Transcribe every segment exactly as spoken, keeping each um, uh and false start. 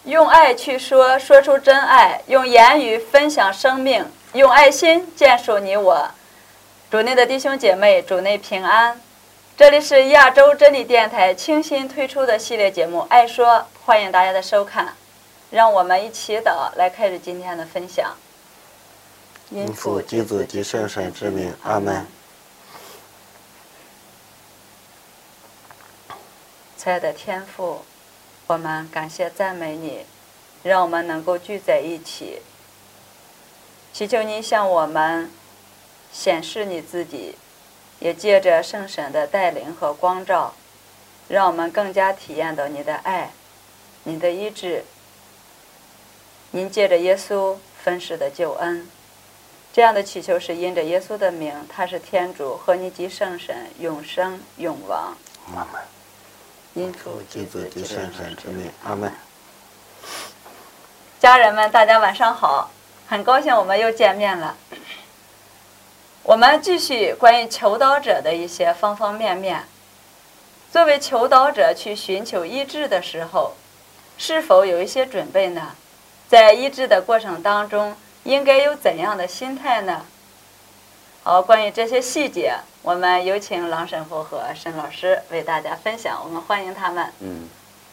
用爱去说，说出真爱；用言语分享生命；用爱心建树你我。主内的弟兄姐妹，主内平安。这里是亚洲真理电台倾心推出的系列节目《爱说》，欢迎大家的收看。让我们一起祷来开始今天的分享。 因父及子及圣神之名，阿门。 亲爱的天父，我们感谢赞美你，让我们能够聚在一起，祈求你向我们显示你自己，也借着圣神的带领和光照，让我们更加体验到你的爱，你的医治，您借着耶稣分施的救恩。这样的祈求是因着耶稣的名，他是天主，和你及圣神，永生永王。 阿门。 因父及子及圣神之名，阿门。 家人们，大家晚上好，很高兴我们又见面了。我们继续关于求祷者的一些方方面面。作为求祷者去寻求医治的时候，是否有一些准备呢？在医治的过程当中，应该有怎样的心态呢？好，关于这些细节，我们有请郎神父和沈老师为大家分享，我们欢迎他们。 嗯，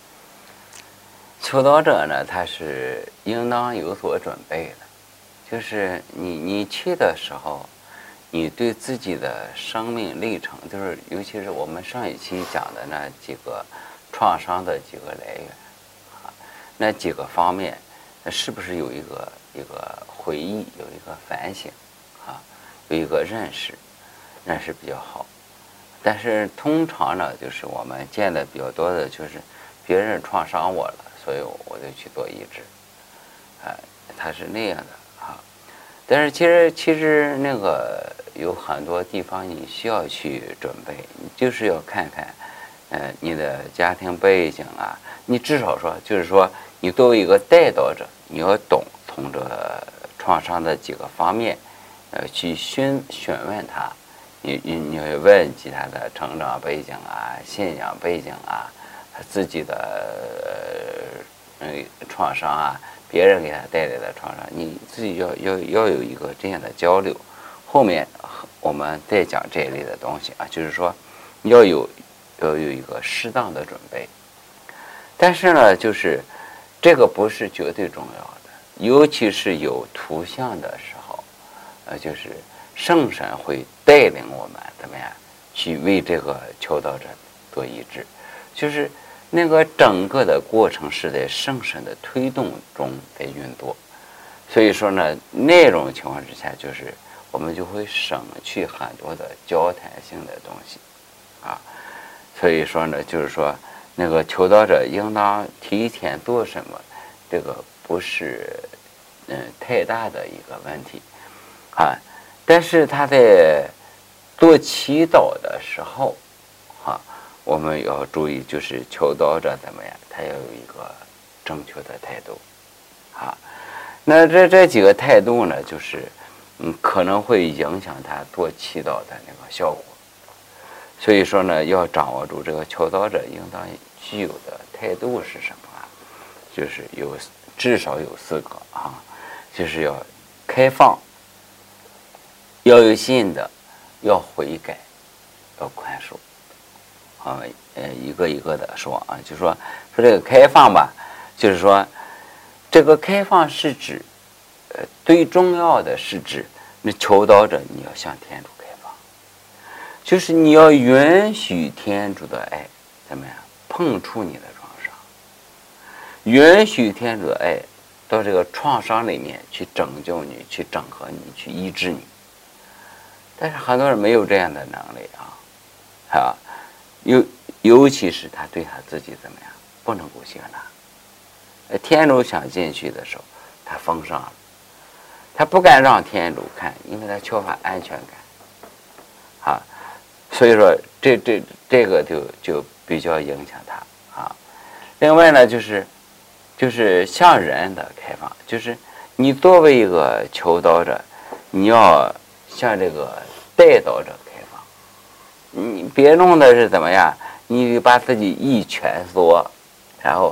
求祷者呢，他是应当有所准备的，就是你你去的时候，你对自己的生命历程，就是尤其是我们上一期讲的那几个创伤的几个来源啊，那几个方面，是不是有一个一个回忆，有一个反省啊？有一个认识，那是比较好。但是通常呢，就是我们见的比较多的，就是别人创伤我了，所以我就去做医治，啊、呃，他是那样的啊。但是其实其实那个有很多地方你需要去准备，你就是要看看，呃，你的家庭背景啊，你至少说就是说，你作为一个带导者，你要懂从这创伤的几个方面。呃，去询询问他，你你你会问及他的成长背景啊、信仰背景啊，他自己的呃创伤啊，别人给他带来的创伤，你自己要要要有一个这样的交流。后面我们再讲这一类的东西啊，就是说要有要有一个适当的准备。但是呢，就是这个不是绝对重要的，尤其是有图像的时候。呃，就是圣神会带领我们怎么样去为这个求祷者做医治，就是那个整个的过程是在圣神的推动中在运作，所以说呢，那种情况之下，就是我们就会省去很多的交谈性的东西啊，所以说呢，就是说那个求祷者应当提前做什么，这个不是嗯太大的一个问题。啊，但是他在做祈祷的时候，啊，我们要注意，就是求祷者怎么样，他要有一个正确的态度，啊，那这这几个态度呢，就是嗯，可能会影响他做祈祷的那个效果。所以说呢，要掌握住这个求祷者应当具有的态度是什么啊？就是有至少有四个啊，就是要开放。要有信的，要悔改，要宽恕，啊，呃，一个一个的说啊，就说说这个开放吧，就是说，这个开放是指，呃，最重要的是指，那求祷者你要向天主开放，就是你要允许天主的爱怎么样碰触你的创伤，允许天主的爱到这个创伤里面去拯救你，去整合你，去医治你。但是很多人没有这样的能力啊，啊，尤尤其是他对他自己怎么样，不能够接纳。天主想进去的时候，他封上了，他不敢让天主看，因为他缺乏安全感，啊，所以说这这这个就就比较影响他啊。另外呢，就是就是向人的开放，就是你作为一个求祷者，你要向这个带祷者开放，你别弄的是怎么样？你把自己一蜷缩，然后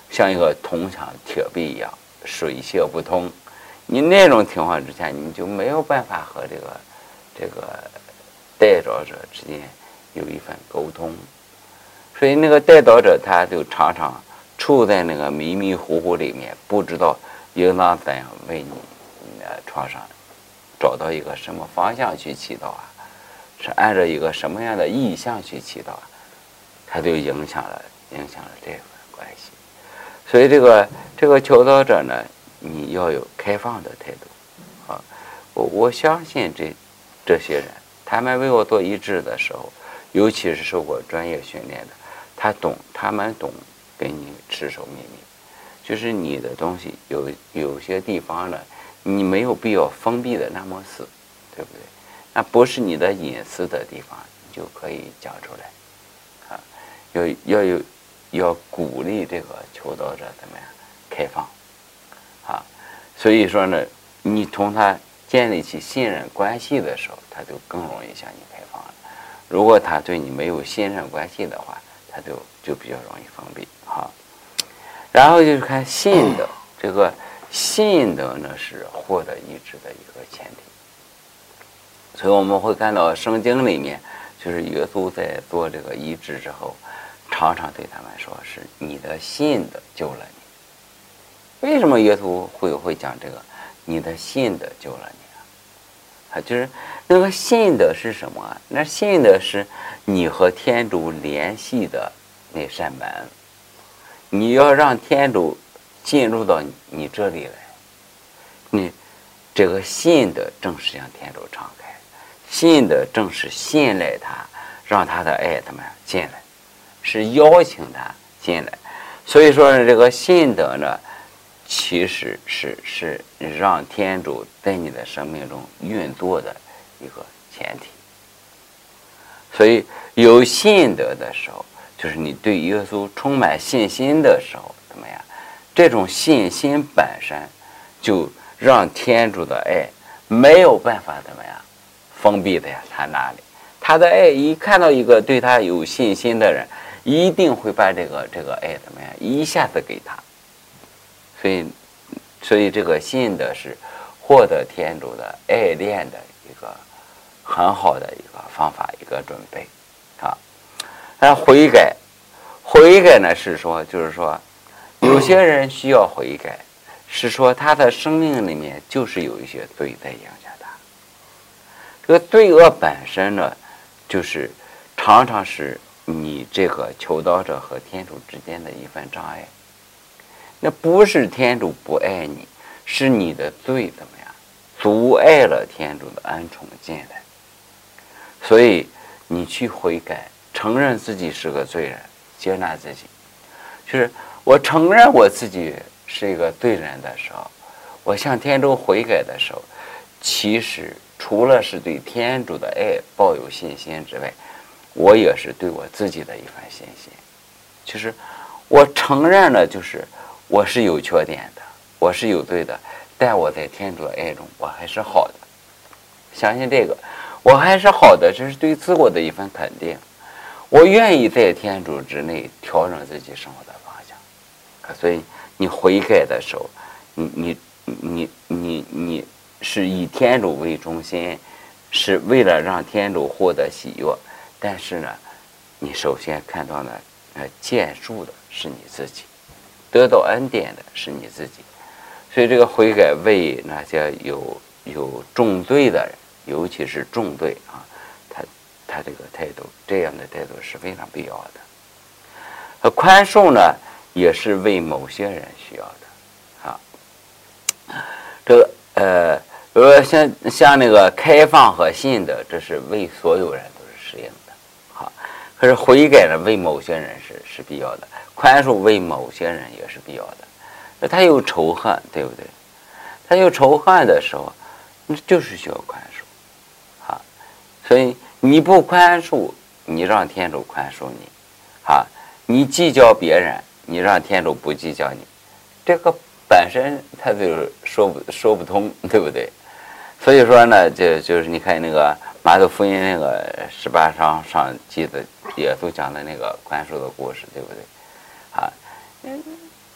像一个铜墙铁壁一样，水泄不通。你那种情况之下，你就没有办法和这个这个代祷者之间有一份沟通。所以那个代祷者他就常常处在那个迷迷糊糊里面，不知道应当怎样为你呃创伤找到一个什么方向去祈祷啊，是按照一个什么样的意向去祈祷啊，他就影响了影响了这份关系。所以这个这个求祷者呢，你要有开放的态度啊。我我相信这这些人，他们为我做医治的时候，尤其是受过专业训练的，他懂，他们懂给你持守秘密。就是你的东西有有些地方呢，你没有必要封闭的那么死，对不对？那不是你的隐私的地方，你就可以讲出来啊。要要有要鼓励这个求祷者怎么样开放啊。所以说呢，你同他建立起信任关系的时候，他就更容易向你开放了。如果他对你没有信任关系的话，他就就比较容易封闭哈。然后就是看信德，这个信德呢是获得医治的一个前提。所以我们会看到圣经里面，就是耶稣在做这个医治之后，常常对他们说是你的信德救了你。为什么耶稣会会讲这个你的信德救了你啊？啊，就是那个信德是什么啊？那信德是你和天主联系的那扇门，你要让天主进入到你这里来，你这个信德正是向天主敞开，信德正是信赖他，让他的爱怎么样进来，是邀请他进来。所以说这个信德呢，其实是是让天主在你的生命中运作的一个前提。所以有信德的时候，就是你对耶稣充满信心的时候，怎么样？这种信心本身就让天主的爱没有办法怎么样封闭在他那里。他的爱一看到一个对他有信心的人，一定会把这个这个爱怎么样一下子给他。所以，所以这个信德是获得天主的爱恋的一个很好的一个方法，一个准备啊。那悔改，悔改呢是说，就是说，有些人需要悔改，是说他的生命里面就是有一些罪在影响他。这个罪恶本身呢，就是常常是你这个求祷者和天主之间的一份障碍。那不是天主不爱你，是你的罪怎么样阻碍了天主的恩宠进来。所以你去悔改，承认自己是个罪人，接纳自己，就是我承认我自己是一个罪人的时候，我向天主悔改的时候，其实除了是对天主的爱抱有信心之外，我也是对我自己的一份信心。就是我承认了，就是我是有缺点的，我是有罪的，但我在天主的爱中我还是好的。相信这个我还是好的，这是对自我的一份肯定。我愿意在天主之内调整自己生活的方向。所以你悔改的时候，你你你你你是以天主为中心，是为了让天主获得喜悦。但是呢，你首先看到呢，呃，建树的是你自己，得到恩典的是你自己。所以这个悔改为那些有有重罪的人，尤其是重罪啊，他他这个态度，这样的态度是非常必要的。而宽恕呢，也是为某些人需要的啊。这个呃，呃，像像那个开放和信的，这是为所有人都是适应的。好，可是悔改呢，为某些人是是必要的，宽恕为某些人也是必要的。那他有仇恨，对不对？他有仇恨的时候，那就是需要宽恕，啊，所以你不宽恕，你让天主宽恕你，啊，你计较别人，你让天主不计较你，这个本身他就说不说不通，对不对？所以说呢，就就是你看那个马可福音那个十八章上记的耶稣讲的那个宽恕的故事，对不对？啊，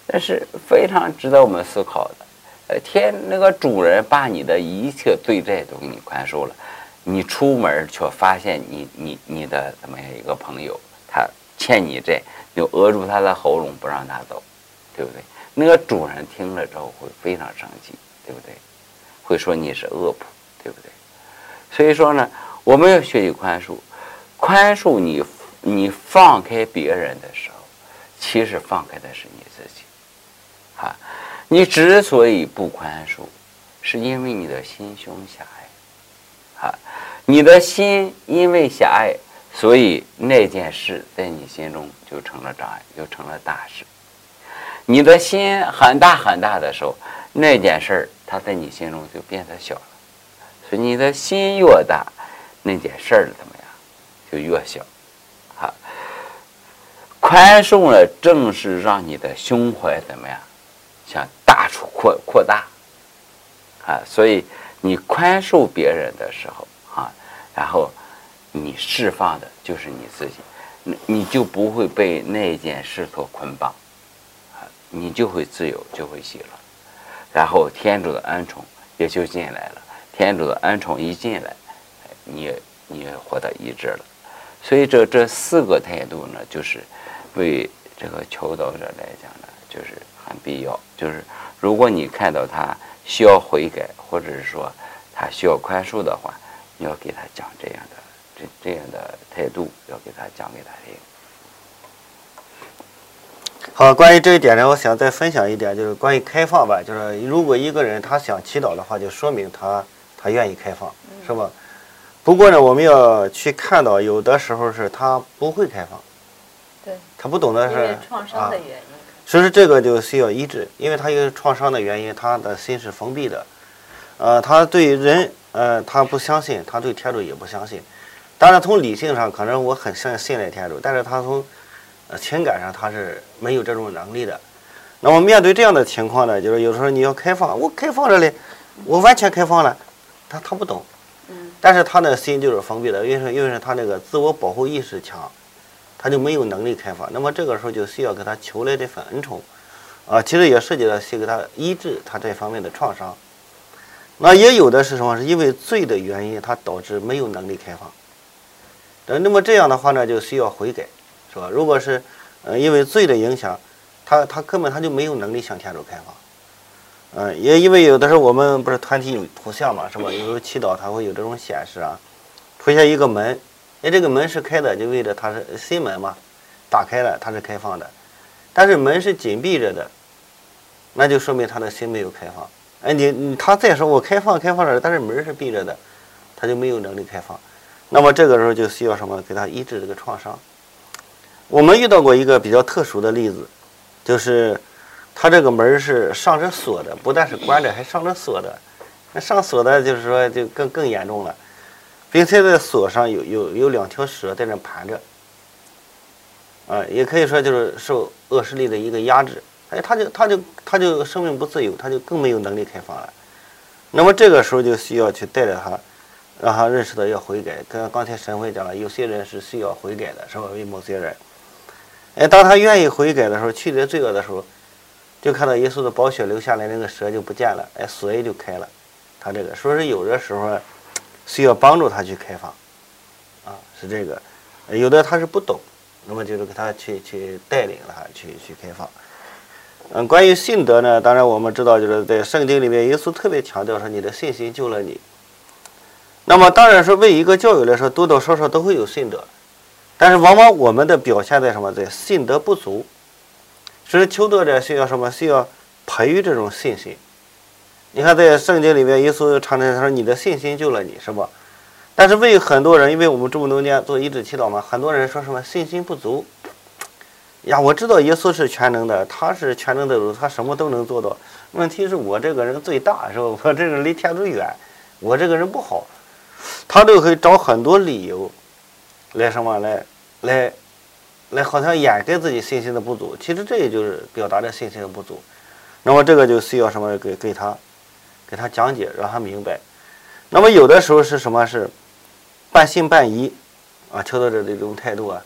这是非常值得我们思考的。呃，天那个主人把你的一切罪债都给你宽恕了，你出门却发现你你你的怎么样一个朋友，他欠你债，就扼住他的喉咙不让他走，对不对？那个主人听了之后会非常生气，对不对？会说你是恶仆，对不对？所以说呢，我们要学习宽恕。宽恕你，你放开别人的时候，其实放开的是你自己。啊，你之所以不宽恕，是因为你的心胸狭隘。啊，你的心因为狭隘，所以那件事在你心中就成了障碍，就成了大事。你的心很大很大的时候，那件事儿它在你心中就变得小了。所以你的心越大，那件事儿怎么样就越小。啊，宽恕呢，正是让你的胸怀怎么样向大处扩扩大。啊，所以你宽恕别人的时候啊，然后你释放的就是你自己，你你就不会被那件事所捆绑。你就会自由，就会喜乐，然后天主的恩宠也就进来了。天主的恩宠一进来，你也你也获得医治了。所以这这四个态度呢，就是为这个求道者来讲呢，就是很必要。就是如果你看到他需要悔改，或者是说他需要宽恕的话，你要给他讲这样的这这样的态度，要给他讲给他听。 好，关于这一点呢，我想再分享一点，就是关于开放吧。就是如果一个人他想祈祷的话，就说明他他愿意开放，是吧？不过呢，我们要去看到，有的时候是他不会开放， 对， 他不懂得是因为创伤的原因。 啊，所以说这个就需要医治，因为他有创伤的原因，他的心是封闭的，呃，他对人呃他不相信，他对天主也不相信。当然，从理性上可能我很信信赖天主，但是他从情感上他是没有这种能力的。那么面对这样的情况呢，就是有时候你要开放，我开放着嘞，我完全开放了，他他不懂，但是他的心就是封闭的，因为因为是他那个自我保护意识强，他就没有能力开放。那么这个时候就需要给他求来这份恩宠，啊，其实也涉及到去给他医治他这方面的创伤。那也有的是什么？是因为罪的原因，他导致没有能力开放。那么这样的话呢，就需要悔改。是吧？如果是，呃，因为罪的影响，他他根本他就没有能力向天主开放，嗯、呃，也因为有的时候我们不是团体有图像嘛，是吧？有时候祈祷它会有这种显示啊，出现一个门，哎，这个门是开的，就为了它是心门嘛，打开了它是开放的，但是门是紧闭着的，那就说明他的心没有开放。哎，你你他再说我开放开放了，但是门是闭着的，他就没有能力开放。那么这个时候就需要什么？给他医治这个创伤。我们遇到过一个比较特殊的例子，就是他这个门是上着锁的，不但是关着，还上着锁的。那上锁的，就是说就更更严重了，并且在锁上有有有两条蛇在那盘着，啊，也可以说就是受恶势力的一个压制。哎，他就他就他就生命不自由，他就更没有能力开放了。那么这个时候就需要去带着他，让他认识到要悔改。跟刚才神会讲了，有些人是需要悔改的，是吧？为某些人。哎，当他愿意悔改的时候，去掉罪恶的时候，就看到耶稣的宝血流下来，那个蛇就不见了，哎，锁也就开了。他这个说是有的时候需要帮助他去开放，啊，是这个。有的他是不懂，那么就是给他去去带领他去去开放。嗯，关于信德呢，当然我们知道，就是在圣经里面，耶稣特别强调说，你的信心救了你。那么当然说，为一个教友来说，多多少少都会有信德。但是往往我们的表现在什么？在信德不足，所以求道者需要什么？需要培育这种信心。你看，在圣经里面，耶稣常常说：“你的信心救了你，是吧？”但是为很多人，因为我们这么多年做医治祈祷嘛，很多人说什么信心不足。呀，我知道耶稣是全能的，他是全能的主，他什么都能做到。问题是我这个人最大，是吧？我这个人离天主远，我这个人不好，他都可以找很多理由。来什么来来来好像掩盖自己信心的不足，其实这也就是表达着信心的不足。那么这个就需要什么？给给他给他讲解，让他明白。那么有的时候是什么？是半信半疑啊，求道者的这种态度啊。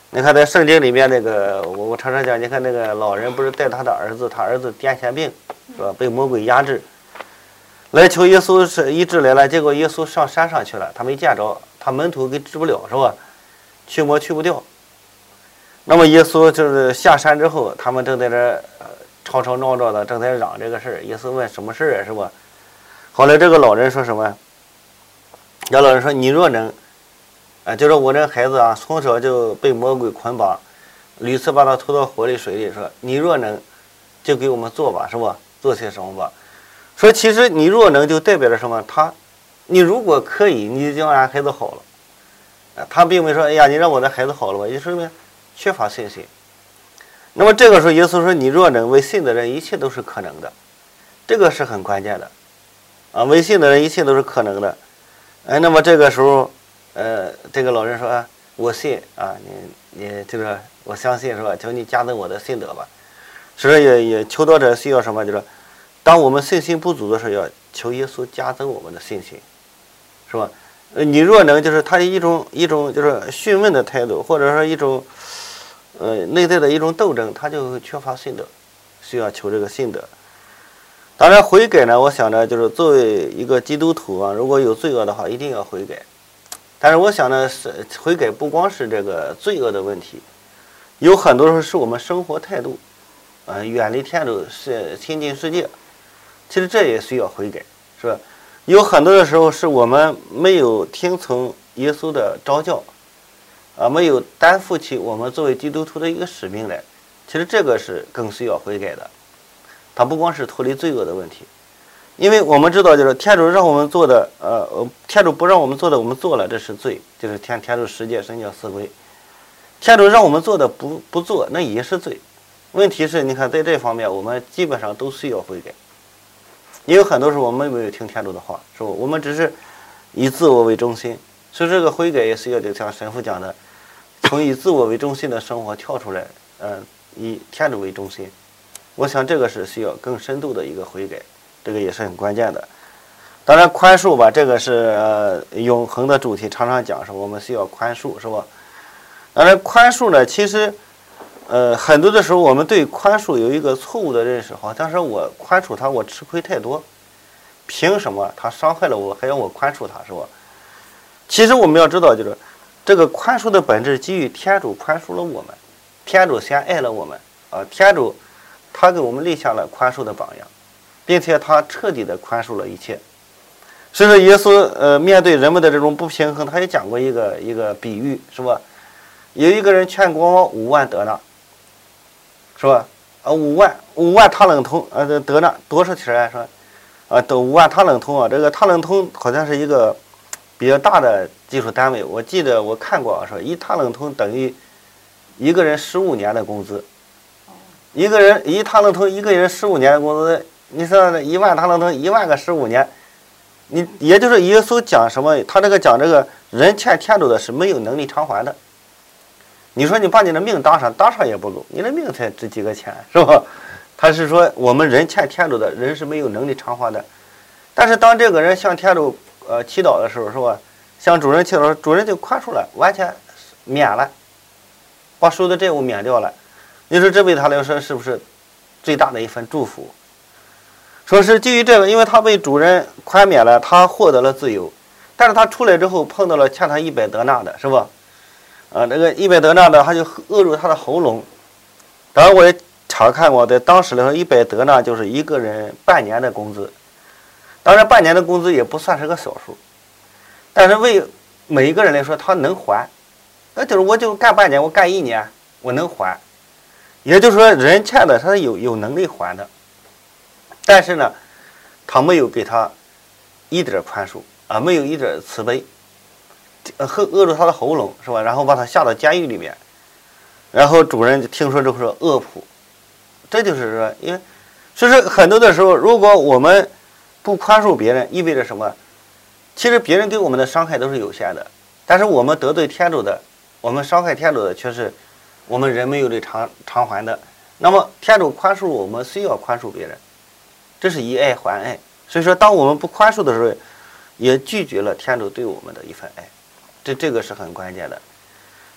你看在圣经里面那个，我我常常讲，你看那个老人不是带他的儿子，他儿子癫痫病是吧，被魔鬼压制，来求耶稣是医治来了，结果耶稣上山上去了，他没见着，他门徒给治不了是吧？驱魔驱不掉。那么耶稣就是下山之后，他们正在这呃吵吵闹闹的，正在嚷这个事儿。耶稣问什么事儿啊，是吧？后来这个老人说什么？这老人说：“你若能。”啊，就说我这孩子啊，从小就被魔鬼捆绑，屡次把他拖到火里水里，说你若能，就给我们做吧，是吧？做些什么吧？说其实你若能就代表着什么？他，你如果可以，你就让俺孩子好了。啊，他并没说，哎呀，你让我的孩子好了吧？也说明缺乏信心。那么这个时候，耶稣说，你若能，为信的人一切都是可能的，这个是很关键的。啊，为信的人一切都是可能的。哎，那么这个时候。呃，这个老人说：“啊，我信啊，你你就是我相信是吧？求你加增我的信德吧。所以也也求到这需要什么？就是当我们信心不足的时候，要求耶稣加增我们的信心，是吧？呃，你若能，就是他的一种一种就是询问的态度，或者说一种呃内在的一种斗争，他就缺乏信德，需要求这个信德。当然悔改呢，我想着就是作为一个基督徒啊，如果有罪恶的话，一定要悔改。”但是我想呢，是悔改不光是这个罪恶的问题，有很多时候是我们生活态度，呃，远离天主，是亲近世界，其实这也需要悔改，是吧？有很多的时候是我们没有听从耶稣的召教，啊，没有担负起我们作为基督徒的一个使命来，其实这个是更需要悔改的。它不光是脱离罪恶的问题。因为我们知道，就是天主让我们做的，呃，天主不让我们做的，我们做了，这是罪，就是天天主十诫神教四规。天主让我们做的不不做，那也是罪。问题是，你看在这方面，我们基本上都需要悔改。也有很多时候我们没有听天主的话，是吧？我们只是以自我为中心，所以这个悔改也需要就像神父讲的，从以自我为中心的生活跳出来，呃，以天主为中心。我想这个是需要更深度的一个悔改。这个也是很关键的。当然宽恕吧，这个是呃永恒的主题，常常讲是我们需要宽恕，是吧？当然宽恕呢，其实呃很多的时候我们对宽恕有一个错误的认识，好像是我宽恕他，我吃亏太多，凭什么他伤害了我还要我宽恕他，是吧？其实我们要知道，就是这个宽恕的本质基于天主宽恕了我们，天主先爱了我们啊，天主他给我们立下了宽恕的榜样。并且他彻底的宽恕了一切，所以说耶稣呃面对人们的这种不平衡，他也讲过一个一个比喻，是吧？有一个人欠国王五万德纳，是吧？啊五万五万塔冷通呃德纳多少钱啊？说啊都五万塔冷通啊，这个塔冷通好像是一个比较大的技术单位，我记得我看过啊，说一塔冷通等于一个人十五年的工资，一个人一塔冷通一个人十五年的工资。你说一万塔冷通一万个十五年，你也就是耶稣讲什么？他这个讲这个人欠天主的是没有能力偿还的。你说你把你的命搭上，搭上也不够，你的命才值几个钱，是吧？他是说我们人欠天主的人是没有能力偿还的。但是当这个人向天主呃祈祷的时候，是吧？向主人祈祷，主人就宽恕了，完全免了，把所有的债务免掉了。你说这对他来说是不是最大的一份祝福？说是基于这个，因为他被主人宽免了，他获得了自由，但是他出来之后碰到了欠他一百德纳的，是吧？啊，这个一百德纳的，他就扼住他的喉咙。当然我也查看过，在当时来说，一百德纳就是一个人半年的工资。当然，半年的工资也不算是个小数，但是为每一个人来说，他能还，那就是我就干半年，我干一年，我能还。也就是说，人欠的他是有有能力还的。但是呢，他没有给他一点宽恕啊，没有一点慈悲，呃，扼住他的喉咙，是吧？然后把他下到监狱里面，然后主人听说之后说恶仆，这就是说，因为所以说很多的时候，如果我们不宽恕别人，意味着什么？其实别人对我们的伤害都是有限的，但是我们得罪天主的，我们伤害天主的，却是我们人没有的偿偿还的。那么天主宽恕我们，需要宽恕别人。这是以爱还爱，所以说，当我们不宽恕的时候，也拒绝了天主对我们的一份爱，这这个是很关键的。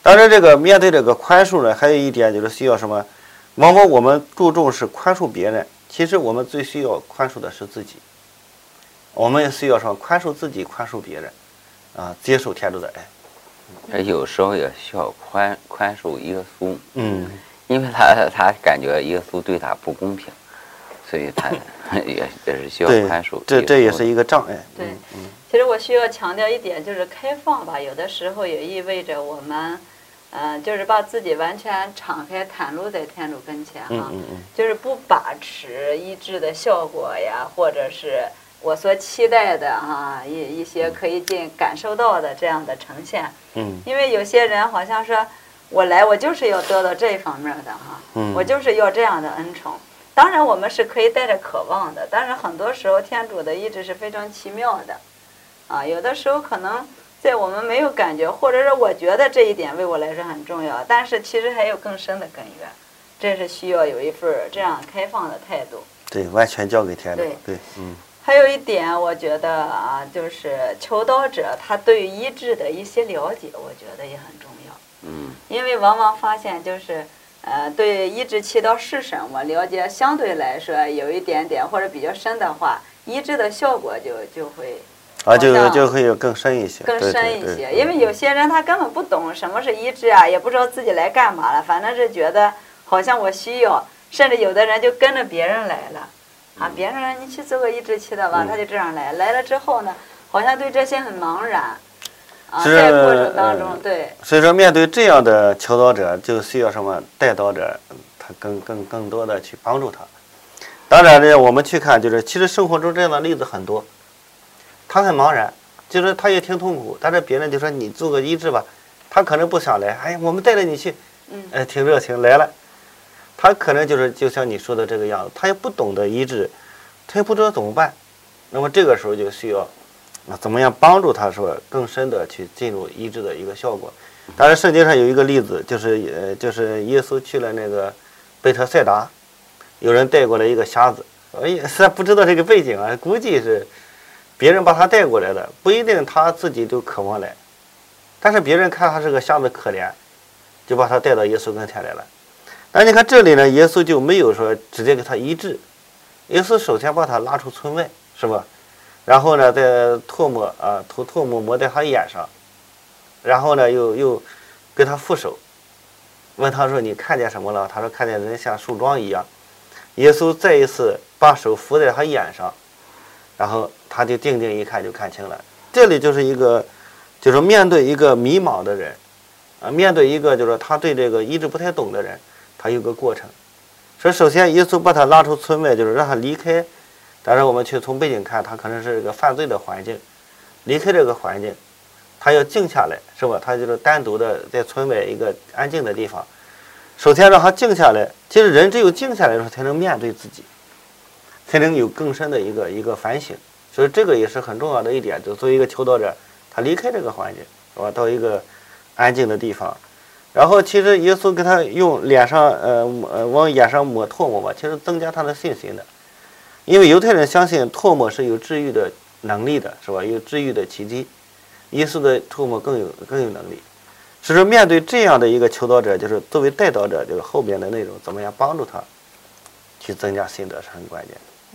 当然，这个面对这个宽恕呢，还有一点就是需要什么？往往我们注重是宽恕别人，其实我们最需要宽恕的是自己。我们也需要说宽恕自己，宽恕别人，啊，接受天主的爱。 有时候也需要宽宽恕耶稣， 嗯， 因为他他感觉耶稣对他不公平，所以他也也是需要宽恕。 这这也是一个障碍。 对， 嗯， 其实我需要强调一点，就是开放吧，有的时候也意味着我们，嗯、呃，就是把自己完全敞开袒露在天主跟前哈、 嗯嗯嗯， 就是不把持医治的效果呀，或者是我所期待的哈、一一些可以进感受到的这样的呈现。 嗯， 因为有些人好像说，我来我就是要得到这方面的哈， 嗯， 我就是要这样的恩宠。当然我们是可以带着渴望的，但是很多时候天主的医治是非常奇妙的，啊，有的时候可能在我们没有感觉，或者是我觉得这一点为我来说很重要，但是其实还有更深的根源，这是需要有一份这样开放的态度。 对，完全交给天主。 对， 对，嗯。 还有一点，我觉得啊，就是求道者他对于医治的一些了解，我觉得也很重要。 嗯， 因为往往发现就是，呃，对医治祈祷是什么了解，相对来说有一点点或者比较深的话，医治的效果就就会啊，就就会有更深一些， 更深一些。 对对对， 因为有些人他根本不懂什么是医治啊，也不知道自己来干嘛了，反正是觉得好像我需要，甚至有的人就跟着别人来了。啊，别人让你去做个医治祈祷吧， 嗯、 他就这样来，来了之后呢，好像对这些很茫然。啊， 是在过程当中，呃、对。 所以说，面对这样的求道者，就需要什么带导者，他更更更多的去帮助他。当然呢，我们去看，就是其实生活中这样的例子很多。他很茫然，就是他也挺痛苦，但是别人就说你做个医治吧，他可能不想来，哎，我们带着你去， 嗯， 呃，挺热情来了。他可能就是就像你说的这个样子，他也不懂得医治，他也不知道怎么办。那么这个时候就需要，啊，怎么样帮助他说更深的去进入医治的一个效果。当然，圣经上有一个例子，就是呃，就是耶稣去了那个贝特赛达，有人带过来一个瞎子，哎呀，实在不知道这个背景啊，估计是别人把他带过来的，不一定他自己都渴望来，但是别人看他是个瞎子可怜，就把他带到耶稣跟前来了。但你看这里呢，耶稣就没有说直接给他医治，耶稣首先把他拉出村外，是吧？然后呢，再唾沫啊，涂唾沫抹在他眼上，然后呢，又又给他覆手，问他说：“你看见什么了？”他说：“看见人像树桩一样。”耶稣再一次把手扶在他眼上，然后他就定睛一看，就看清了。这里就是一个，就是面对一个迷茫的人，啊，面对一个就是他对这个医治不太懂的人。他有个过程，所以首先耶稣把他拉出村外，就是让他离开。但是我们去从背景看，他可能是一个犯罪的环境，离开这个环境，他要静下来，是吧？他就是单独的在村外一个安静的地方。首先让他静下来，其实人只有静下来的时候，才能面对自己，才能有更深的一个一个反省。所以这个也是很重要的一点，就作为一个求道者，他离开这个环境，是吧？到一个安静的地方。然后其实耶稣给他用脸上呃呃往眼上抹唾沫吧，其实增加他的信心的，因为犹太人相信唾沫是有治愈的能力的，是吧？有治愈的奇迹，耶稣的唾沫更有更有能力。所以说面对这样的一个求道者，就是作为带导者，就是后边的内容怎么样帮助他去增加信德是很关键的。 嗯。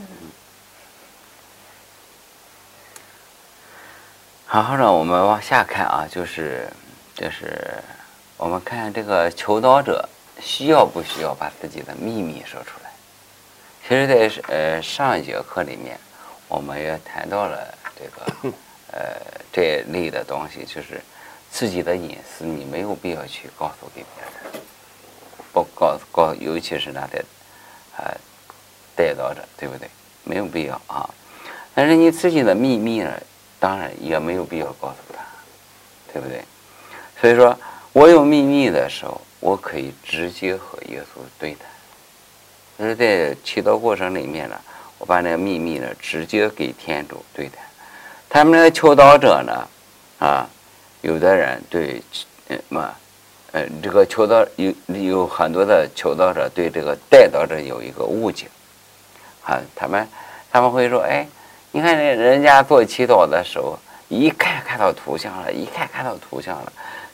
好，让我们往下看啊，就是就是。我们看这个求道者需要不需要把自己的秘密说出来？其实在，在呃上一节课里面，我们也谈到了这个呃这一类的东西，就是自己的隐私，你没有必要去告诉给别人，不告告，尤其是那的呃带导者，对不对？没有必要啊。但是你自己的秘密呢，当然也没有必要告诉他，对不对？所以说。我有秘密的时候，我可以直接和耶稣对谈。就是在祈祷过程里面呢，我把那个秘密呢直接给天主对谈。他们那个求道者呢，啊，有的人对呃嘛，呃这个求道有有很多的求道者对这个带导者有一个误解，啊，他们他们会说，哎，你看人家做祈祷的时候，一看看到图像了，一看看到图像了。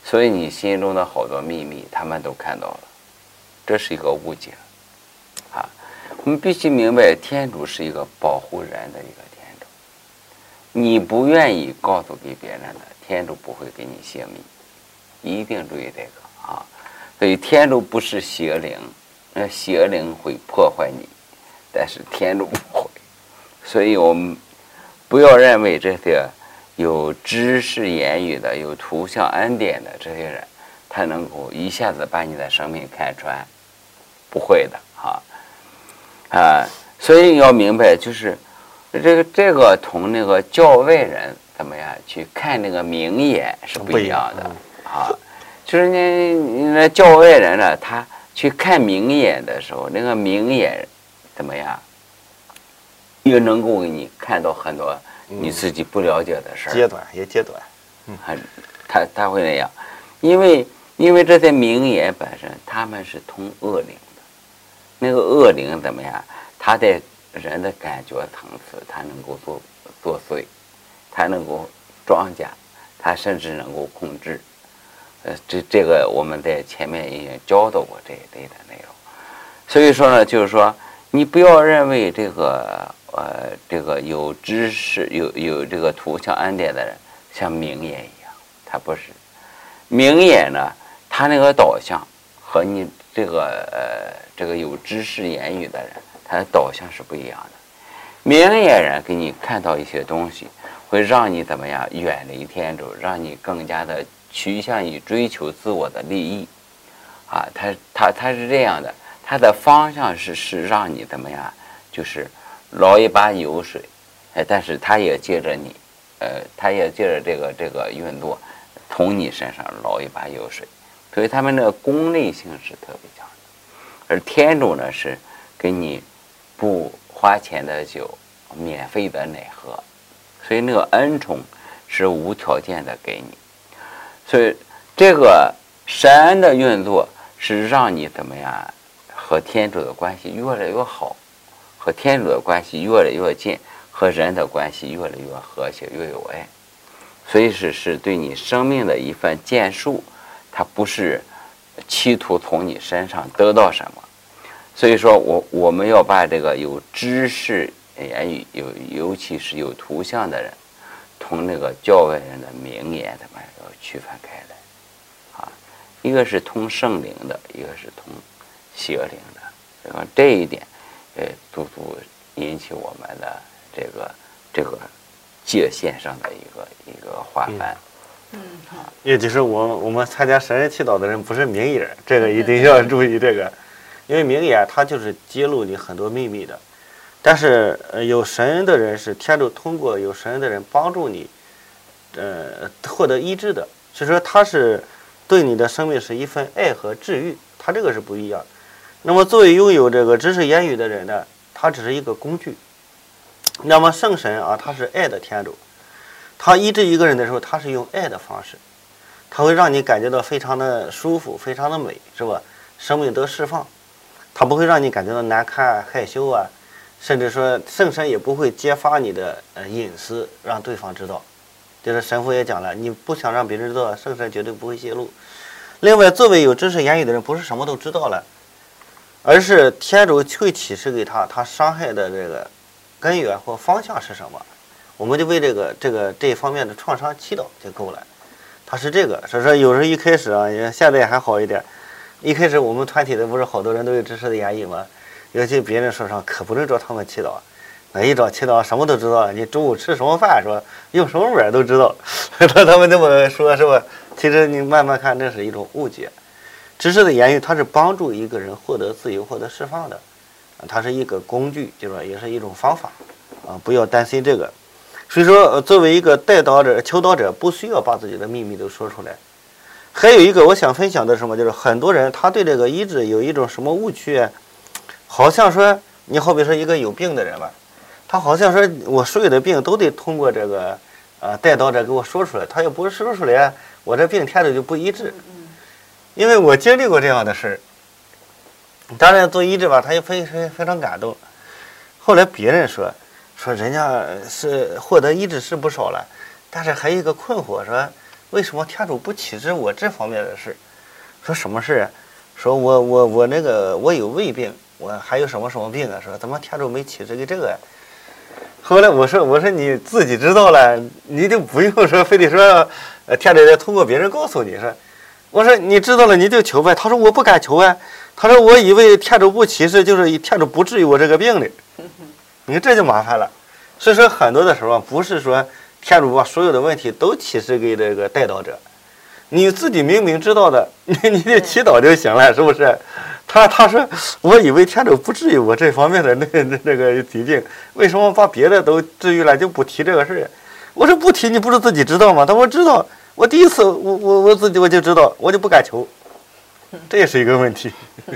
所以你心中的好多秘密他们都看到了，这是一个误解啊！我们必须明白，天主是一个保护人的一个天主，你不愿意告诉给别人的，天主不会给你泄密，一定注意这个啊！所以天主不是邪灵，那邪灵会破坏你，但是天主不会。所以我们不要认为这些有知识言语的、有图像恩典的这些人，他能够一下子把你的生命看穿，不会的啊啊！所以要明白，就是这个这个同那个教外人怎么样去看那个名言是不一样的啊。就是你你那教外人呢，他去看名言的时候，那个名言怎么样，也能够给你看到很多你自己不了解的事儿， 阶段也阶段， 嗯，他他会那样，因为因为这些名言本身他们是通恶灵的，那个恶灵怎么样，他在人的感觉层次，他能够作作祟，他能够庄稼，他甚至能够控制。呃，这这个我们在前面已经教导过这一类的内容，所以说呢，就是说你不要认为这个呃这个有知识有有这个图像恩典的人像名言一样，他不是。名言呢，他那个导向和你这个呃这个有知识言语的人，他的导向是不一样的。名言人给你看到一些东西，会让你怎么样远离天主，让你更加的趋向于追求自我的利益，啊，他他他是这样的，他的方向是是让你怎么样，就是捞一把油水，哎，但是他也借着你，呃，他也借着这个这个运作，从你身上捞一把油水，所以他们的功利性是特别强的，而天主呢是给你不花钱的酒，免费的奶喝，所以那个恩宠是无条件的给你。所以这个神的运作是让你怎么样和天主的关系越来越好，和天主的关系越来越近，和人的关系越来越和谐，越有爱。所以是是对你生命的一份建树，它不是企图从你身上得到什么。所以说我我们要把这个有知识言语有尤其是有图像的人，同那个教外人的名言怎么样要区分开来啊？一个是通圣灵的，一个是通邪灵的。然后这一点，呃，足足引起我们的这个这个界限上的一个一个划分。 嗯，好。 也就是我我们参加神人祈祷的人不是名言，这个一定要注意这个，因为名言它就是揭露你很多秘密的。但是，呃，有神的人是天主通过有神的人帮助你，呃，获得医治的。所以说，他是对你的生命是一份爱和治愈，他这个是不一样。那么，作为拥有这个知识言语的人呢，他只是一个工具。那么，圣神啊，他是爱的天主，他医治一个人的时候，他是用爱的方式，他会让你感觉到非常的舒服，非常的美，是吧？生命得释放，他不会让你感觉到难堪、害羞啊。甚至说圣神也不会揭发你的呃隐私让对方知道，就是神父也讲了，你不想让别人知道，圣神绝对不会泄露。另外，作为有知识言语的人，不是什么都知道了，而是天主会启示给他他伤害的这个根源或方向是什么，我们就为这个这个这一方面的创伤祈祷就够了。他是这个，所以说有时候一开始啊，现在还好一点，一开始我们团体的不是好多人都有知识的言语吗？尤其别人说上可不能找他们祈祷，那一找祈祷什么都知道，你中午吃什么饭说用什么碗都知道，他们这么说是吧？其实你慢慢看，这是一种误解。知识的言语它是帮助一个人获得自由、获得释放的，它是一个工具，就是也是一种方法啊，不要担心这个。所以说，作为一个代祷者、求祷者，不需要把自己的秘密都说出来。还有一个我想分享的是什么，就是很多人他对这个医治有一种什么误区。好像说，你好比说一个有病的人吧，他好像说我所有的病都得通过这个呃代祷者给我说出来，他要不是说出来，我这病天主就不医治。因为我经历过这样的事儿，当然做医治吧，他也非常非常感动。后来别人说说人家是获得医治是不少了，但是还有一个困惑，说为什么天主不启示我这方面的事？说什么事啊？说我我我那个我有胃病，我还有什么什么病啊？说怎么天主没启示给这个呀？后来我说我说你自己知道了，你就不用说非得说，呃，天主得通过别人告诉你说，我说你知道了你就求呗。他说我不敢求啊，他说我以为天主不启示就是天主不至于我这个病的，你看这就麻烦了。所以说很多的时候不是说天主把所有的问题都启示给这个带导者，你自己明明知道的，你你就祈祷就行了，是不是？他他说我以为天主不至于我这方面的那那那个疾病，为什么把别的都治愈了就不提这个事儿？我说不提你不是自己知道吗？他说我知道，我第一次我我我自己我就知道，我就不敢求，这也是一个问题。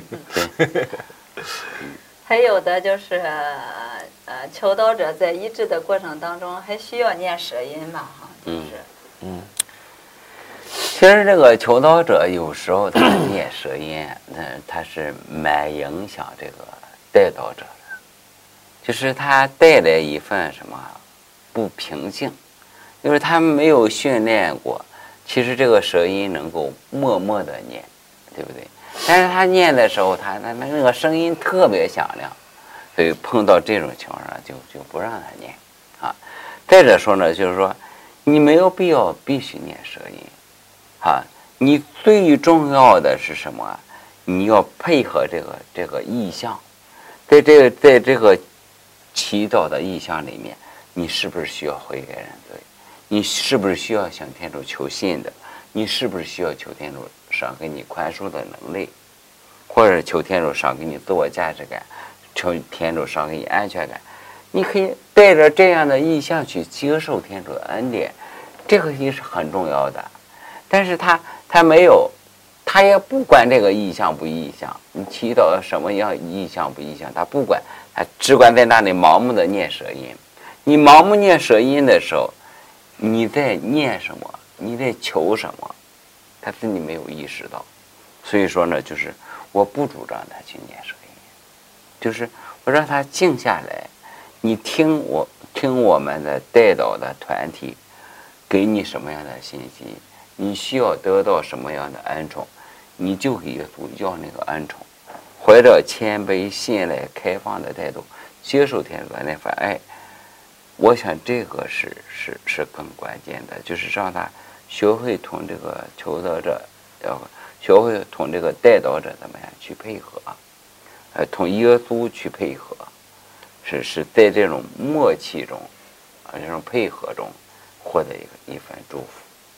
还有的就是呃，求道者在医治的过程当中还需要念舌音嘛，哈，就是嗯。 其实这个求道者有时候他念舌音，那他是蛮影响这个带导者的，就是他带来一份什么不平静，就是他没有训练过。其实这个舌音能够默默的念，对不对？但是他念的时候，他他那个声音特别响亮，所以碰到这种情况下就就不让他念啊。再者说呢，就是说你没有必要必须念舌音。啊，你最重要的是什么？你要配合这个这个意象，在这个在这个祈祷的意象里面，你是不是需要悔改认罪？你是不是需要向天主求信的？你是不是需要求天主赏给你宽恕的能力，或者求天主赏给你自我价值感，求天主赏给你安全感？你可以带着这样的意象去接受天主的恩典，这个也是很重要的。但是他他没有，他也不管这个意象不意象，你祈祷什么样意象不意象，他不管，他只管在那里盲目的念舌音。你盲目念舌音的时候，你在念什么？你在求什么？他自己没有意识到。所以说呢，就是我不主张他去念舌音，就是我让他静下来，你听我听我们的带导的团体给你什么样的信息。你需要得到什么样的恩宠，你就给耶稣要那个恩宠，怀着谦卑、信赖、开放的态度接受天主的那份爱。我想这个是是是更关键的，就是让他学会同这个求道者，要学会同这个带导者怎么样去配合，呃，同耶稣去配合，是是在这种默契中，啊，这种配合中获得一个一份祝福。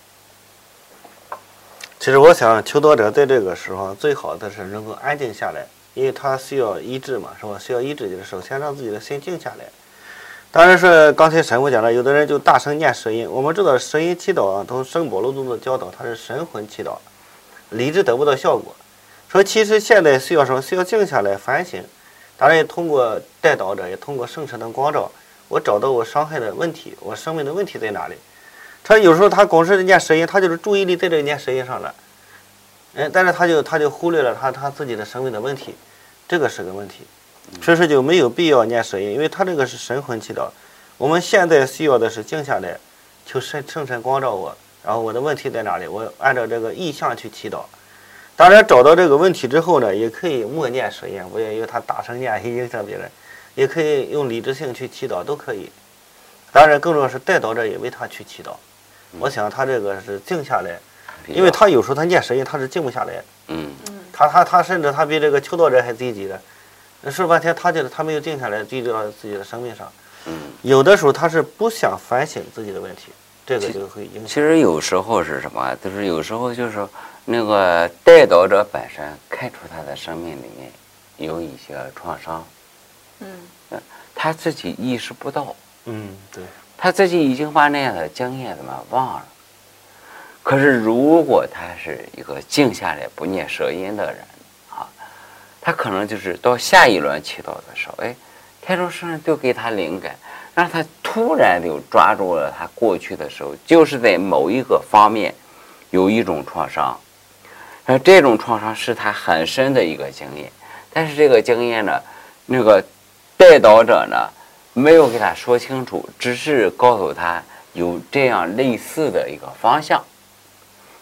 其实我想求道者在这个时候最好的是能够安静下来，因为他需要医治嘛，是吧？需要医治就是首先让自己的心静下来。当然是刚才神父讲了，有的人就大声念舌音。我们知道舌音祈祷啊，从圣保罗宗的教导，它是神魂祈祷，理智得不到效果。说其实现在需要什么？需要静下来反省。当然也通过带导者，也通过圣神的光照，我找到我伤害的问题，我生命的问题在哪里。他有时候他光是念舌音，他就是注意力在这念舌音上了，嗯，但是他就他就忽略了他他自己的生命的问题，这个是个问题，所以说就没有必要念舌音，因为他这个是神魂祈祷。我们现在需要的是静下来，求圣圣神光照我，然后我的问题在哪里，我按照这个意向去祈祷。当然找到这个问题之后呢，也可以默念舌音，不要因为他大声念影响别人，也可以用理智性去祈祷，都可以。当然更重要是带导者也为他去祈祷。我想他这个是静下来，因为他有时候他念舌音他是静不下来， 嗯， 他他他甚至他比这个求道者还积极的，说半天他就是他没有静下来，聚焦到自己的生命上。 嗯， 有的时候他是不想反省自己的问题，这个就会影响。 其实有时候是什么？就是有时候就是那个带导者本身看出他的生命里面有一些创伤， 嗯， 他自己意识不到， 嗯，对。 他自己已经把那样的经验怎么忘了？可是如果他是一个静下来不念舌音的人啊，他可能就是到下一轮祈祷的时候，哎，天主圣神就给他灵感，让他突然就抓住了他过去的时候，就是在某一个方面有一种创伤，而这种创伤是他很深的一个经验，但是这个经验呢，那个带导者呢，没有给他说清楚，只是告诉他有这样类似的一个方向，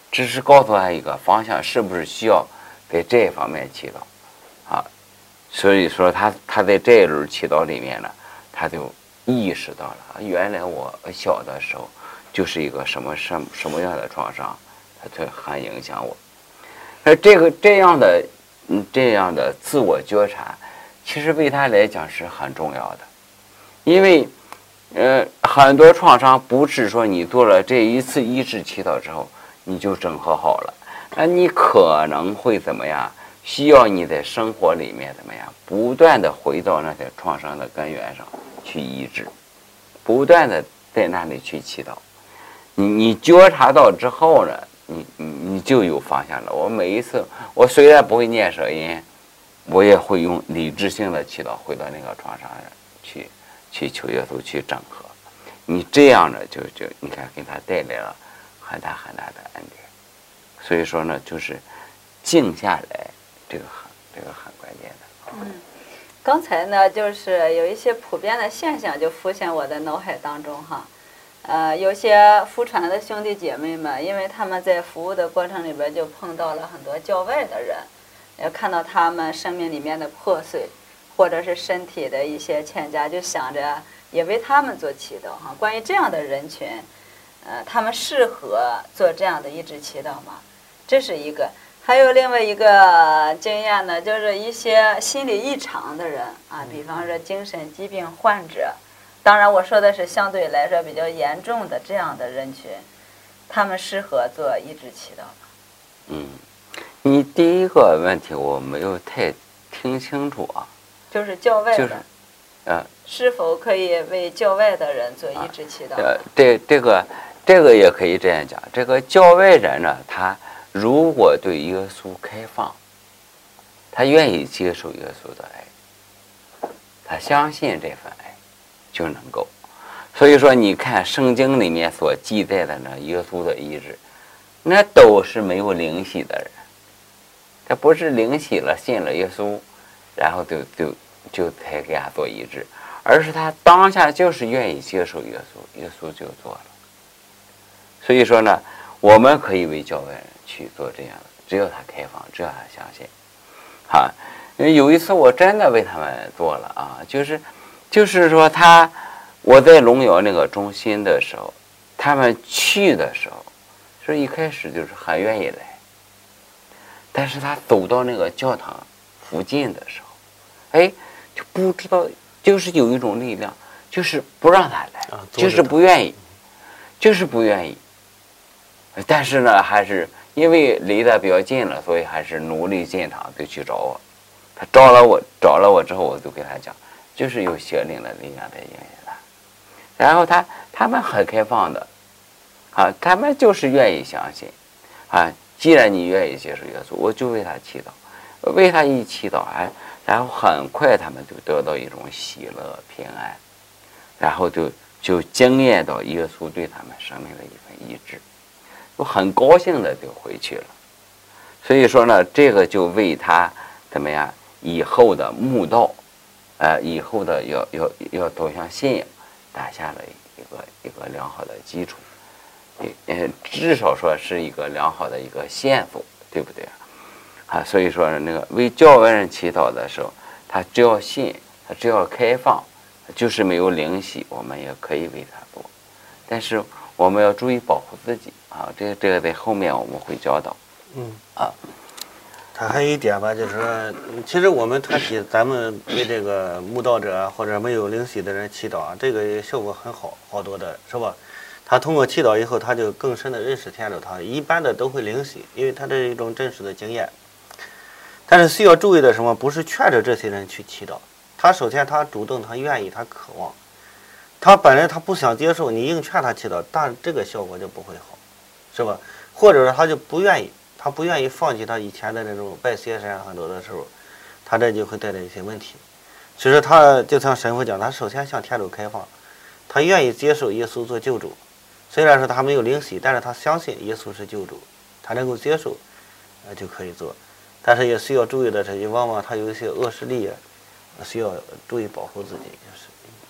只是告诉他一个方向，是不是需要在这一方面祈祷啊？所以说他他在这一轮祈祷里面呢，他就意识到了，原来我小的时候就是一个什么什么什么样的创伤，它很影响我。而这个这样的嗯这样的自我觉察，其实为他来讲是很重要的，因为呃很多创伤不是说你做了这一次医治祈祷之后你就整合好了，那你可能会怎么样？需要你在生活里面怎么样，不断的回到那些创伤的根源上去医治，不断的在那里去祈祷。你你觉察到之后呢，你你你就有方向了。我每一次，我虽然不会念舌音，我也会用理智性的祈祷回到那个创伤上去，去求耶稣去整合。你这样呢，就就你看给他带来了很大很大的恩典。所以说呢，就是静下来。这个很，这个很关键的。 嗯，刚才呢，就是有一些普遍的现象就浮现我的脑海当中哈。呃，有些福传的兄弟姐妹们，因为他们在服务的过程里边就碰到了很多教外的人，也看到他们生命里面的破碎，或者是身体的一些欠佳，就想着也为他们做祈祷哈。关于这样的人群，呃，他们适合做这样的医治祈祷吗？这是一个。还有另外一个经验呢，就是一些心理异常的人啊，比方说精神疾病患者，当然我说的是相对来说比较严重的这样的人群，他们适合做医治祈祷吗？ 嗯，你第一个问题我没有太听清楚啊， 就是教外的， 就是呃， 是否可以为教外的人做医治祈祷？ 呃，这这个这个也可以这样讲，这个教外人呢，他如果对耶稣开放，他愿意接受耶稣的爱，他相信这份爱，就能够。所以说，你看圣经里面所记载的呢，耶稣的医治，那都是没有灵洗的人，他不是灵洗了信了耶稣，然后就就就才给他做医治，而是他当下就是愿意接受耶稣，耶稣就做了。所以说呢，我们可以为教外人去做这样的，只要他开放，只要他相信。啊，有一次我真的为他们做了啊，就是就是说他我在龙窑那个中心的时候，他们去的时候，说一开始就是很愿意来，但是他走到那个教堂附近的时候，哎，就不知道，就是有一种力量，就是不让他来， 啊、 就是不愿意，就是不愿意。但是呢，还是因为离得比较近了，所以还是努力进堂就去找我。他找了我，找了我之后，我就跟他讲，就是有邪灵的力量在影响他。然后他他们很开放的，啊，他们就是愿意相信，啊，既然你愿意接受耶稣，我就为他祈祷，为他一祈祷，哎，然后很快他们就得到一种喜乐平安，然后就就经验到耶稣对他们生命的一份医治。我很高兴的就回去了，所以说呢，这个就为他怎么样以后的慕道，呃，以后的要要要走向信仰，打下了一个一个良好的基础，呃，至少说是一个良好的一个线索，对不对啊？所以说那个为教外人祈祷的时候，他只要信，他只要开放，就是没有灵洗，我们也可以为他做，但是我们要注意保护自己啊，这个这个在后面我们会教导。 嗯啊， 他还有一点吧，就是说，其实我们团体咱们为这个慕道者或者没有灵洗的人祈祷啊，这个效果很好，好多的是吧？他通过祈祷以后，他就更深的认识天主，他一般的都会灵洗，因为他这是一种真实的经验。但是需要注意的什么？不是劝着这些人去祈祷，他首先他主动，他愿意，他渴望。他本来他不想接受，你硬劝他祈祷，但这个效果就不会好，是吧？或者说他就不愿意，他不愿意放弃他以前的那种拜邪神，很多的时候，他这就会带来一些问题。其实他就像神父讲，他首先向天主开放，他愿意接受耶稣做救主，虽然说他没有灵洗，但是他相信耶稣是救主，他能够接受，呃就可以做。但是也需要注意的是，往往他有一些恶势力，需要注意保护自己，就是。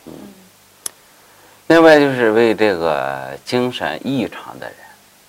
另外就是为这个精神异常的人，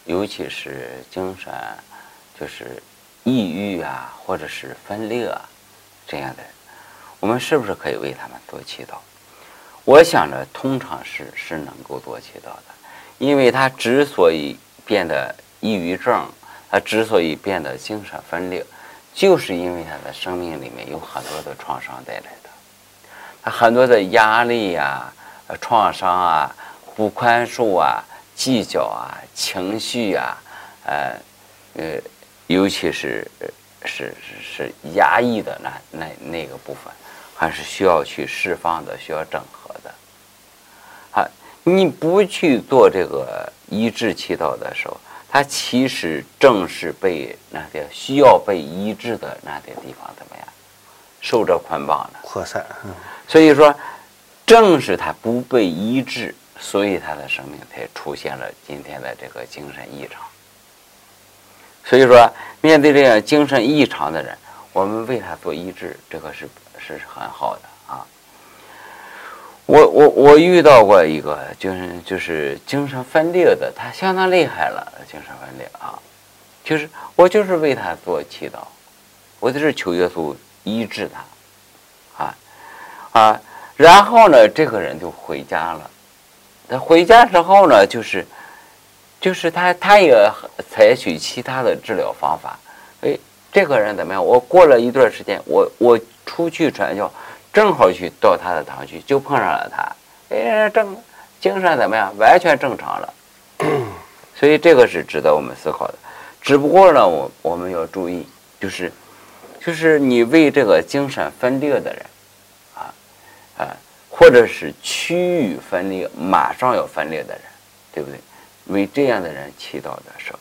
尤其是精神就是抑郁啊，或者是分裂啊这样的人，我们是不是可以为他们做祈祷？我想着通常是是能够做祈祷的，因为他之所以变得抑郁症，他之所以变得精神分裂，就是因为他的生命里面有很多的创伤带来的，他很多的压力啊、创伤啊、不宽恕啊、计较啊、情绪啊，呃呃，尤其是是是是压抑的那那那个部分，还是需要去释放的，需要整合的。啊，你不去做这个医治祈祷的时候，它其实正是被那些需要被医治的那些地方怎么样，受着捆绑了， 扩散。嗯， 所以说，正是他不被医治，所以他的生命才出现了今天的这个精神异常。所以说，面对这样精神异常的人，我们为他做医治，这个是是很好的啊。我我我遇到过一个，就是就是精神分裂的，他相当厉害了，精神分裂啊，就是我就是为他做祈祷，我就是求耶稣医治他，啊啊，然后呢，这个人就回家了。他回家之后呢，就是就是他他也采取其他的治疗方法。哎，这个人怎么样？我过了一段时间，我我出去传教，正好去到他的堂区，就碰上了他。哎，正精神怎么样？完全正常了。所以这个是值得我们思考的。只不过呢，我我们要注意，就是就是你为这个精神分裂的人，啊啊，或者是区域分裂、马上要分裂的人，对不对？为这样的人祈祷的时候，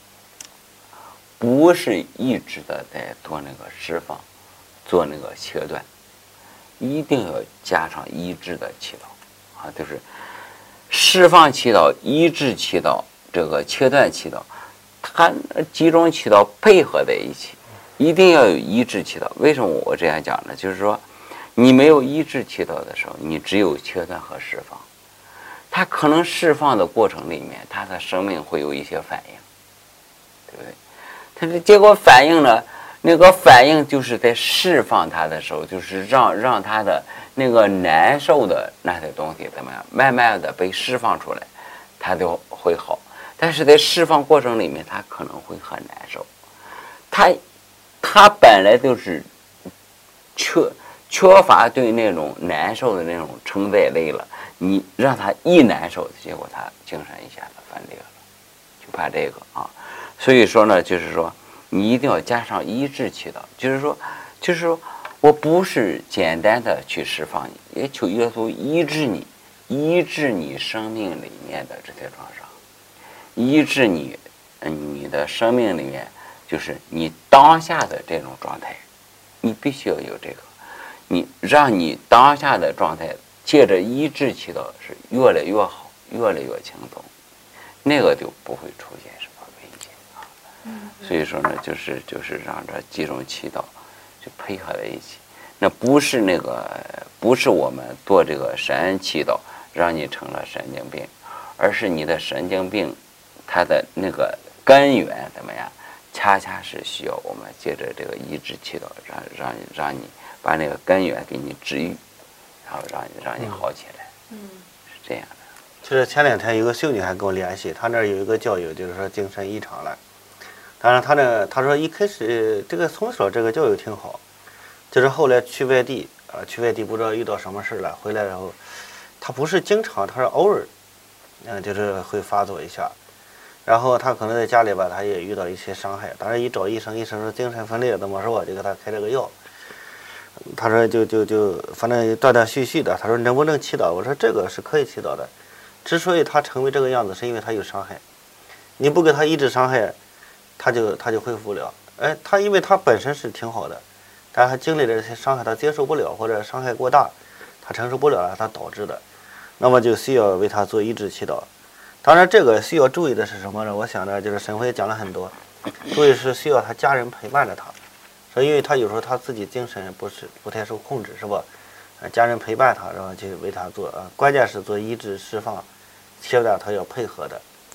不是一直的在做那个释放，做那个切断，一定要加上医治的祈祷啊，就是释放祈祷、医治祈祷、这个切断祈祷，它几种祈祷配合在一起，一定要有医治祈祷。为什么我这样讲呢？就是说，你没有医治祈祷的时候，你只有切断和释放。他可能释放的过程里面，他的生命会有一些反应，对不对？他的结果反应呢，那个反应就是在释放他的时候，就是让让他的那个难受的那些东西怎么样，慢慢的被释放出来，他就会好。但是在释放过程里面，他可能会很难受。他他本来就是缺缺乏对那种难受的那种承载力了。你让他一难受，结果他精神一下子分裂了，就怕这个啊。所以说呢，就是说你一定要加上医治祈祷，就是说，就是说我不是简单的去释放你，也求耶稣医治你，医治你生命里面的这些创伤，医治你，嗯，你的生命里面就是你当下的这种状态，你必须要有这个，你让你当下的状态。借着医治祈祷是越来越好，越来越轻松，那个就不会出现什么危险啊。嗯，所以说呢，就是就是让这几种祈祷就配合在一起。那不是那个，不是我们做这个神祈祷让你成了神经病，而是你的神经病，它的那个根源怎么样？恰恰是需要我们借着这个医治祈祷，让让你让你把那个根源给你治愈。然后让你让你好起来，嗯，是这样的。 就是前两天有个秀女还跟我联系，她那儿有一个教友，就是说精神异常了。当然，她呢，她说一开始这个从小这个教友挺好，就是后来去外地啊、呃，去外地不知道遇到什么事了，回来然后，她不是经常，她是偶尔，嗯、呃，就是会发作一下。然后她可能在家里吧，她也遇到一些伤害。当然一找医生，医生说精神分裂怎么说，就给她开了个药。他说就就就反正断断续续的，他说能不能祈祷？我说这个是可以祈祷的。之所以他成为这个样子，是因为他有伤害。你不给他医治伤害，他就他就恢复不了。哎，他因为他本身是挺好的，但是他经历了这些伤害，他接受不了，或者伤害过大，他承受不了了，他导致的，那么就需要为他做医治祈祷。当然，这个需要注意的是什么呢？我想着就是神会讲了很多，注意是需要他家人陪伴着他。因为他有时候他自己精神不是不太受控制，是吧？呃，家人陪伴他，然后去为他做，呃，关键是做医治释放，切断他要配合的，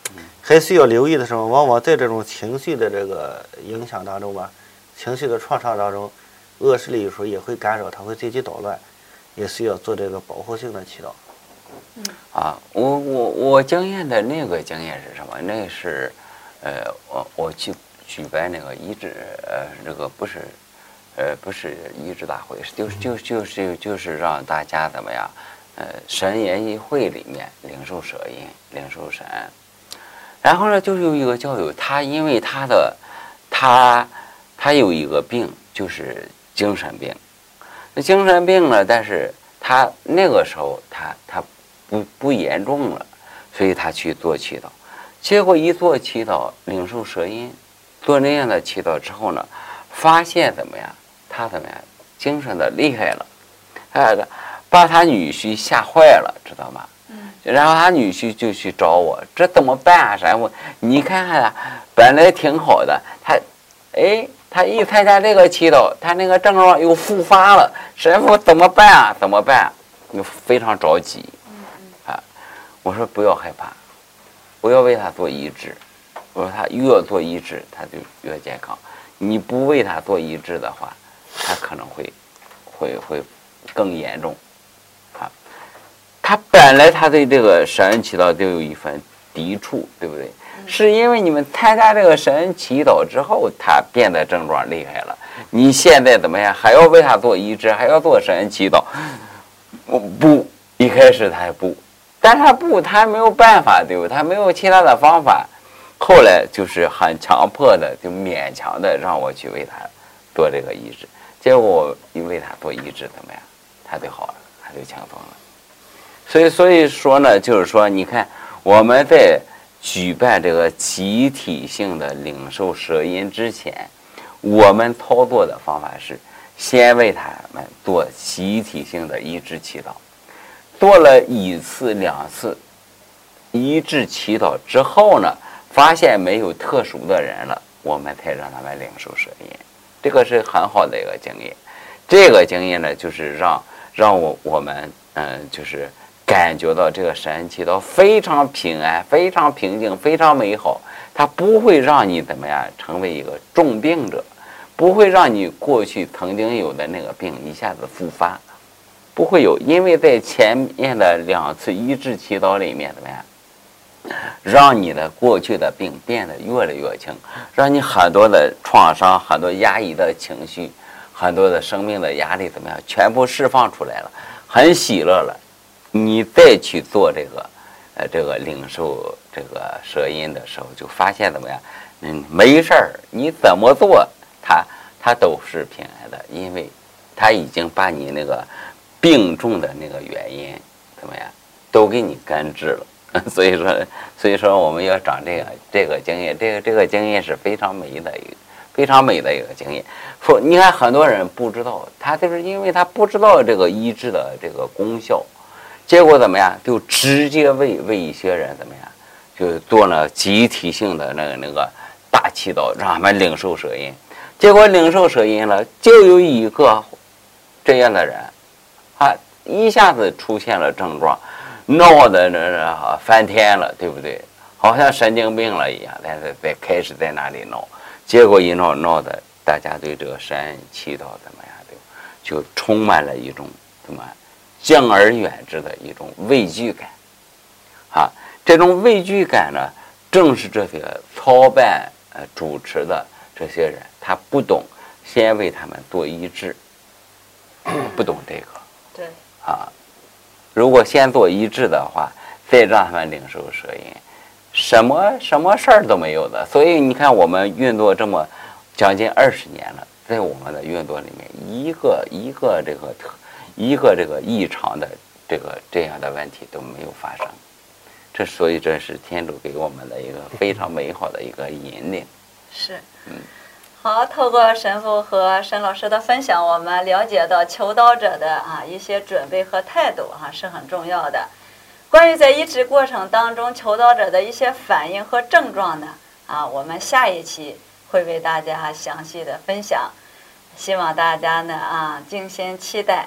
还需要留意的时候，往往在这种情绪的这个影响当中吧，情绪的创伤当中，恶势力有时候也会干扰，它会随机捣乱，也需要做这个保护性的祈祷。 嗯、啊，我我我经验的那个经验是什么？那是，呃，我我去举办那个医治，呃，这个不是，呃，不是医治大会，就是就就是就是让大家怎么样？呃，神研议会里面领受舍因，领受神。然后呢，就是有一个教友，他因为他的，他他有一个病，就是精神病。那精神病呢，但是他那个时候他他不不严重了，所以他去做祈祷。结果一做祈祷，领受舍因，做那样的祈祷之后呢，发现怎么样？他怎么样？精神的厉害了，哎，把他女婿吓坏了，知道吗？然后他女婿就去找我，这怎么办啊？神父，你看看啊，本来挺好的，他，哎，他一参加这个祈祷，他那个症状又复发了，神父怎么办啊？怎么办？就非常着急，啊，我说不要害怕，不要为他做医治，我说他越做医治，他就越健康。你不为他做医治的话，他可能会，会会更严重。他本来他对这个神恩祈祷就有一份抵触，对不对？是因为你们参加这个神恩祈祷之后，他变得症状厉害了。你现在怎么样？还要为他做医治，还要做神恩祈祷？我不，一开始他不，但他不，他没有办法，对不？他没有其他的方法。后来就是很强迫的，就勉强的让我去为他做这个医治。结果我一为他做医治，怎么样？他就好了，他就轻松了。所以，所以说呢，就是说，你看我们在举办这个集体性的领受舍因之前，我们操作的方法是先为他们做集体性的医治祈祷，做了一次、两次医治祈祷之后呢，发现没有特殊的人了，我们才让他们领受舍因。这个是很好的一个经验。这个经验呢，就是让让我我们嗯，就是感觉到这个神恩祈祷非常平安、非常平静、非常美好。它不会让你怎么样成为一个重病者，不会让你过去曾经有的那个病一下子复发，不会有，因为在前面的两次医治祈祷里面怎么样，让你的过去的病变得越来越轻，让你很多的创伤、很多压抑的情绪、很多的生命的压力怎么样，全部释放出来了，很喜乐了。你再去做这个，呃，这个领受这个舍因的时候，就发现怎么样？嗯，没事儿，你怎么做，它它都是平安的，因为它已经把你那个病重的那个原因怎么样，都给你根治了。所以说，所以说我们要长这个这个经验，这个这个经验是非常美的一个非常美的一个经验。说你看很多人不知道，他就是因为他不知道这个医治的这个功效。结果怎么样？就直接为为一些人怎么样，就做了集体性的那个那个大祈祷，让他们领受舍因。结果领受舍因了，就有一个这样的人，啊，一下子出现了症状，闹的那那翻天了，对不对？好像神经病了一样，但是在开始在那里闹，结果一闹闹的，大家对这个神祈祷怎么样，就就充满了一种怎么？敬而远之的一种畏惧感，啊，这种畏惧感呢，正是这些操办呃主持的这些人，他不懂先为他们做医治，不懂这个， 对， 啊，如果先做医治的话，再让他们领受舍因，什么什么事儿都没有的。所以你看，我们运作这么将近二十年了，在我们的运作里面，一个一个这个特。一个这个异常的这个这样的问题都没有发生，这所以这是天主给我们的一个非常美好的一个引领。 是， 嗯， 好，透过神父和沈老师的分享，我们了解到求祷者的啊一些准备和态度啊是很重要的。关于在医治过程当中求祷者的一些反应和症状呢，啊，我们下一期会为大家详细的分享，希望大家呢啊静心期待。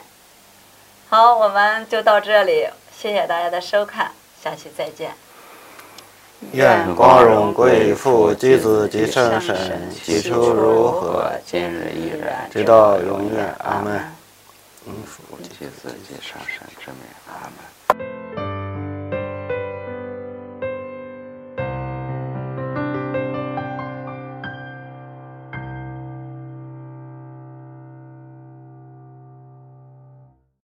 好，我们就到这里，谢谢大家的收看，下期再见。 愿光荣归父及子及圣神，祈求如何， 今日依然， 直到永远。阿门。 父及子及圣神之名。阿门。